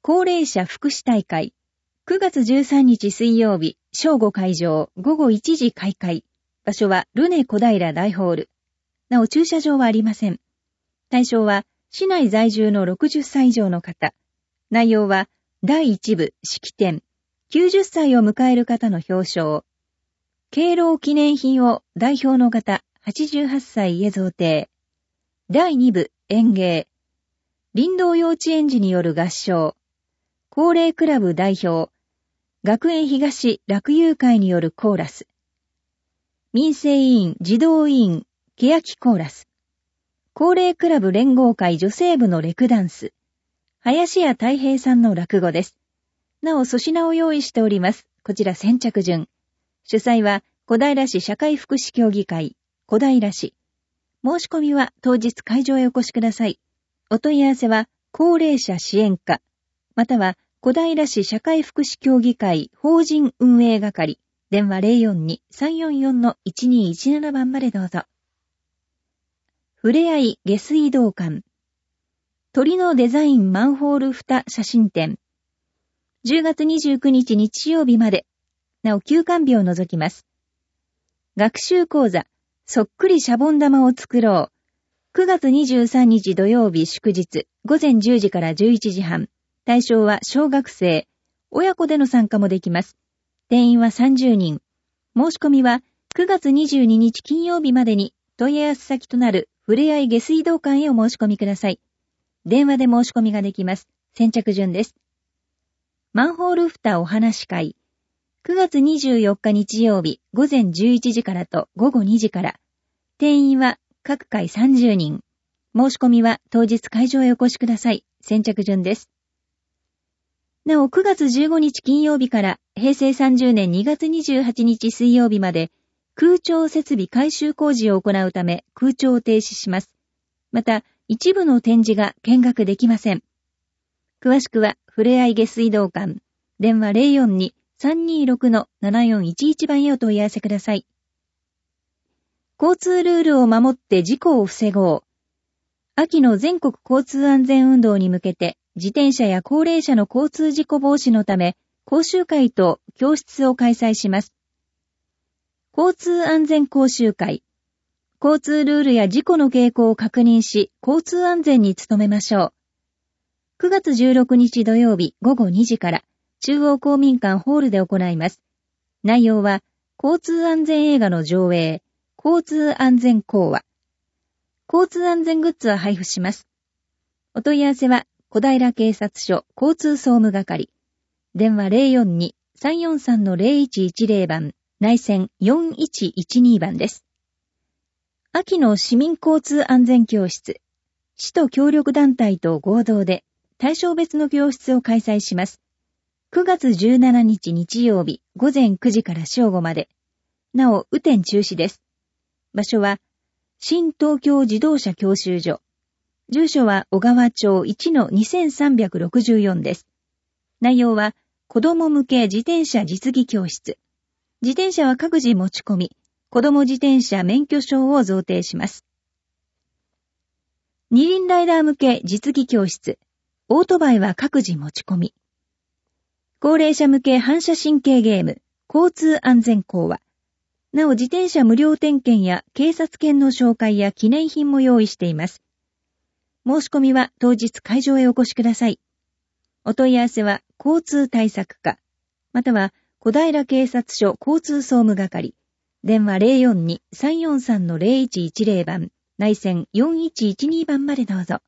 高齢者福祉大会。9月13日水曜日、正午会場、午後1時開会。場所はルネ小平大ホール。なお駐車場はありません。対象は市内在住の60歳以上の方。内容は第1部式典、90歳を迎える方の表彰。敬老記念品を代表の方88歳へ贈呈。第2部演芸。林道幼稚園児による合唱。高齢クラブ代表。学園東楽友会によるコーラス。民生委員児童委員欅コーラス。高齢クラブ連合会女性部のレクダンス。林家太平さんの落語です。なお粗品を用意しております。こちら先着順。主催は小平市社会福祉協議会、小平市。申し込みは当日会場へお越しください。お問い合わせは高齢者支援課、または小平市社会福祉協議会法人運営係、電話 042-344-1217 番までどうぞ。ふれあい下水道管。鳥のデザインマンホール蓋写真展。10月29日日曜日まで。なお休館日を除きます。学習講座、そっくりシャボン玉を作ろう。9月23日土曜日祝日、午前10時から11時半。対象は小学生、親子での参加もできます。定員は30人。申し込みは9月22日金曜日までに問い合わせ先となるふれあい下水道管へお申し込みください。電話で申し込みができます。先着順です。マンホール蓋お話会。9月24日日曜日午前11時からと午後2時から。定員は各回30人。申し込みは当日会場へお越しください。先着順です。なお9月15日金曜日から平成30年2月28日水曜日まで空調設備改修工事を行うため空調を停止します。また一部の展示が見学できません。詳しくはふれあい下水道管電話 042-326-7411 番へお問い合わせください。交通ルールを守って事故を防ごう。秋の全国交通安全運動に向けて自転車や高齢者の交通事故防止のため、講習会と教室を開催します。交通安全講習会。交通ルールや事故の傾向を確認し、交通安全に努めましょう。9月16日土曜日午後2時から、中央公民館ホールで行います。内容は、交通安全映画の上映、交通安全講話。交通安全グッズは配布します。お問い合わせは、小平警察署交通総務係。電話 042-343-0110 番、内線4112番です。秋の市民交通安全教室。市と協力団体と合同で対象別の教室を開催します。9月17日日曜日午前9時から正午まで。なお、雨天中止です。場所は、新東京自動車教習所。住所は小川町 1-2364 です。内容は子供向け自転車実技教室。自転車は各自持ち込み、子供自転車免許証を贈呈します。二輪ライダー向け実技教室。オートバイは各自持ち込み。高齢者向け反射神経ゲーム、交通安全講話。なお自転車無料点検や警察犬の紹介や記念品も用意しています。申し込みは当日会場へお越しください。お問い合わせは交通対策課、または小平警察署交通総務係、電話 042-343-0110 番、内線4112番までどうぞ。